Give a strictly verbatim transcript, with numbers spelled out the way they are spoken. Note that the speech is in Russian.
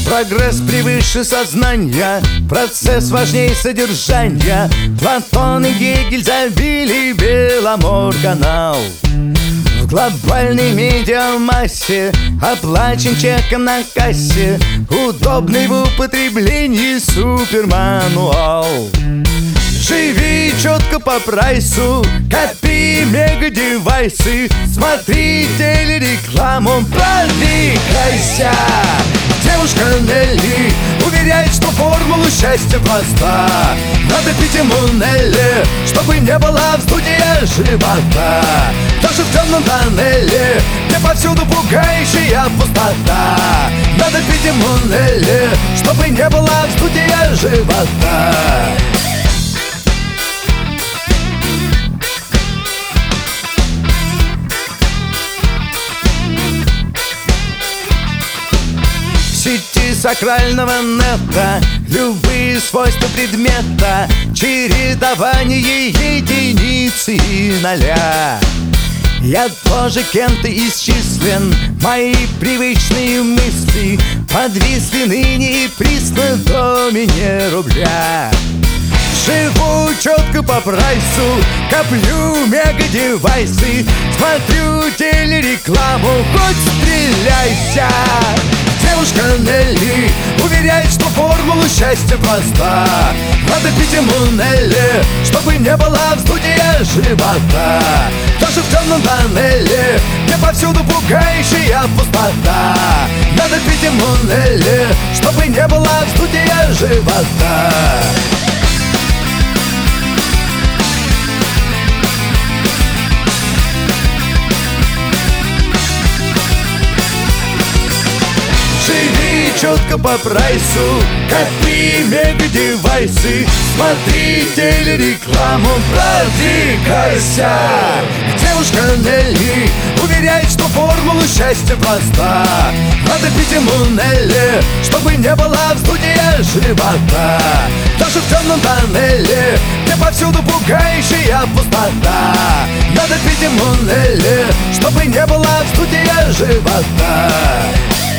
Прогресс превыше сознания, процесс важнее содержания. Платон и Гегель забили Беломорканал. В глобальной медиамассе оплачен чеком на кассе, удобный в употреблении супермануал. Живи четко по прайсу, копи мега-девайсы, смотри телерекламу, продвигайся. Девушка Нелли уверяет, что формулу счастья проста. Надо пить ему Нелли, чтобы не было вздутия живота. Даже в темном тоннеле, где повсюду пугающая пустота. Надо пить ему Нелли, чтобы не было вздутия живота. В сети сакрального нета любые свойства предмета, чередование единицы и ноля. Я тоже кем-то исчислен, мои привычные мысли подвисли ныне и присно в домене рубля. Живу четко по прайсу, коплю мега-девайсы, смотрю телерекламу, хоть стреляйся. Девушка Нелли уверяет, что формула счастья проста. Надо пить ему Нелли, чтобы не было вздутия живота. Даже в темном тоннеле, где повсюду пугающая пустота. Надо пить ему Нелли, чтобы не было вздутия живота. Живи четко по прайсу, копи мега-девайсы, смотри телерекламу, продвигайся. Девушка Нелли уверяет, что формула счастья проста. Надо пить ему Нелли, чтобы не было вздутия живота. Даже в темном тоннеле, где повсюду пугающая пустота. Надо пить ему Нелли, чтобы не было вздутия живота.